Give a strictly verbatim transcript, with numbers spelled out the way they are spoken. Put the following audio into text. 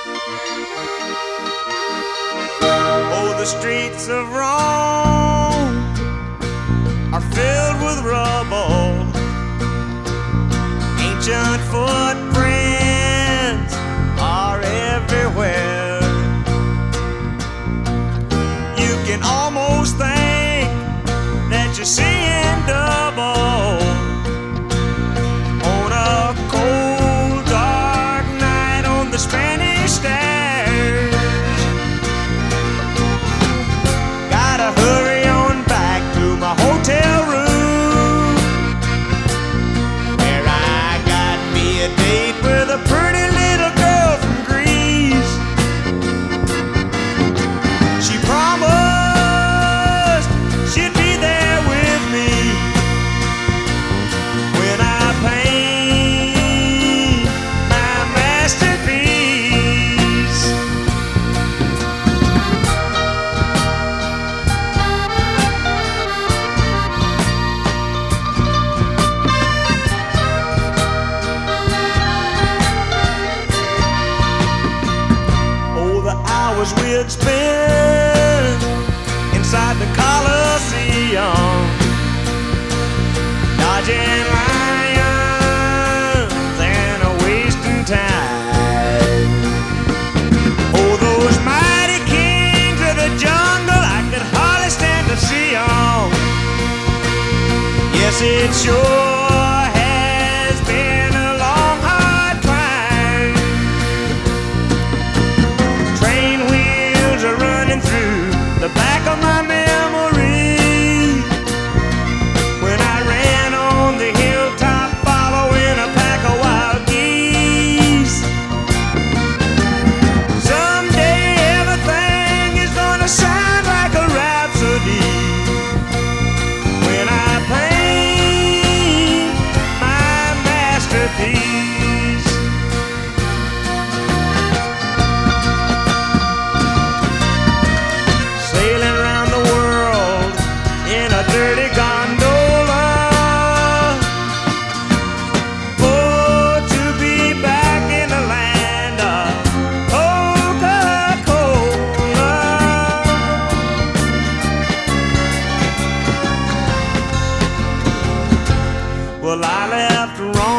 Oh, the streets of Rome are filled with rubble. Ancient footprints are everywhere. You can almost think that you're seeing double on a cold, dark night on the Spanish stairs. Gotta hurry on back to my hotel room, where I got me a date with a pretty little girl from Greece. She promised she'd be there with me when I paint my masterpiece. Oh, the hours we'd spend inside the Coliseum, dodging lions and a wasting time. Oh, those mighty kings of the jungle, I could hardly stand to see 'em. Yes, it sure has been a long, hard climb. Train wheels are running through the back of my memory, when I ran on the hilltop following a pack of wild geese. Someday everything is gonna sound like a rhapsody when I paint my masterpiece. Sailing around the world in a dirty gondola. Oh, to be back in the land of Coca-Cola. Well, I left Rome